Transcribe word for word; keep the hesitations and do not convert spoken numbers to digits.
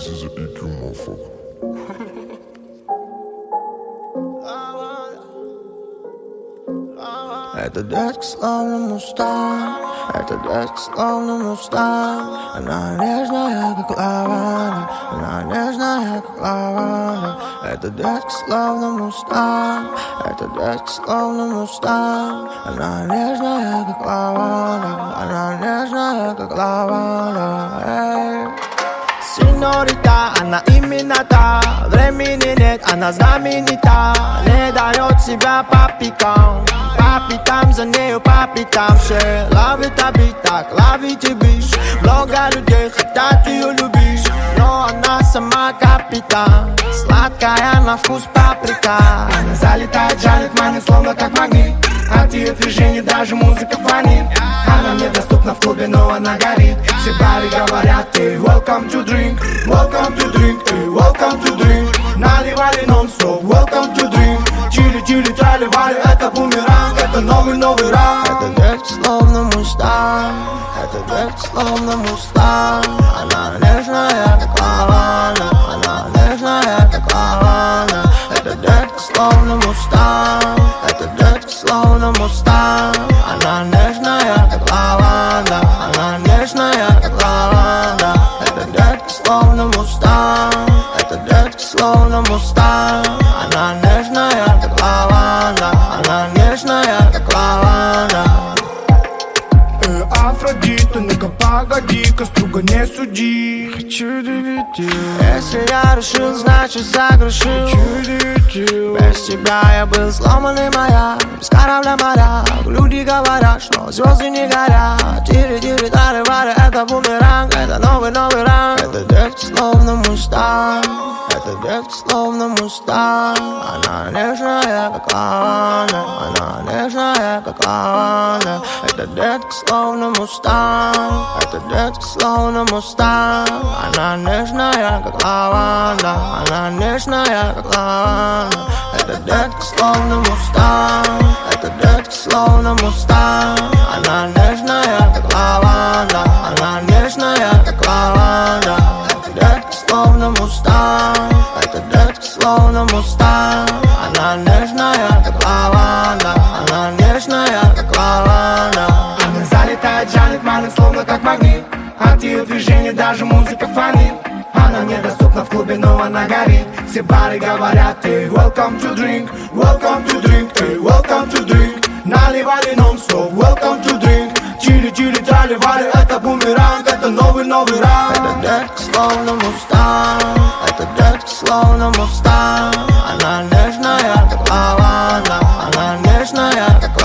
is an E Q, motherfucker. Эта детка словно мустанг, эта детка словно мустанг. Она нежная, как лаванда, она нежная, как лаванда. Эта детка словно мустанг, эта детка словно мустанг. Она нежная, как лаванда, она нежная, как лаванда. Эй. Синьорита, она именно та. Времени нет, она знаменита. Не дает себя по пикам, по пятам, за нею по пятам. Все ловит обид, так ловите бич. Много людей хотят ее любить, но она сама капитан. Сладкая на вкус паприка. Она залетает, жалит маны, словно как магнит. От ее движений даже музыка фонит. Она недоступна в клубе, но она горит. Все бары говорят, эй, welcome to drink, welcome to drink, эй, welcome to drink. Наливали нон-стоп, welcome to drink. Чили-чили, трали-вали, это бумеранг, это новый-новый ранг. Это детка словно мустанг, это детка словно мустанг. Она нежная, как лаванда, она нежная, как лаванда. Это детка словно мустанг, это детка словно мустанг. Она нежная, как лаванда, она нежная, как лаванда. Это детка словно мустанг, это детка словно мустанг. Она нежная, как лаванда, она нежная, как лаванда. Э, Афродита, ну-ка погоди-ка, строго не суди. Хочу девяти. Если я решил, значит согрешил. Хочу девяти. Без тебя я был сломанный маяк, без корабля моряк. Люди говорят, что звезды не горят. Тири-тири, тары-вары, это бумеранг, это новый-новый ранг. Это детка словно мустанг, это детка словно мустанг. Она нежная, как лаванда, она нежная, как лаванда. Это детка словно мустанг, это детка словно мустанг. Она нежная, как лаванда, она нежная, как лаванда. Это детка словно мустанг, это детка словно мустанг. Она нежная, как лаванда, она нежная, как лаванда. Это детка словно мустанг, это детка словно мустанг. Она нежная, как лаванда, она нежная, как лаванда. Она залетает, жалит маны, словно как магнит. От ее движений даже музыка фонит. Она недоступна в клубе, но она горит. Все бары говорят, эй, welcome to drink, welcome to drink, эй, welcome to drink. Наливали нон-стоп, welcome to drink. Чили-чили, трали-вали, это бумеранг, это новый-новый ранг. Это детка словно мустанг, это детка словно мустанг. Она нежная, как лаванда, она нежная, как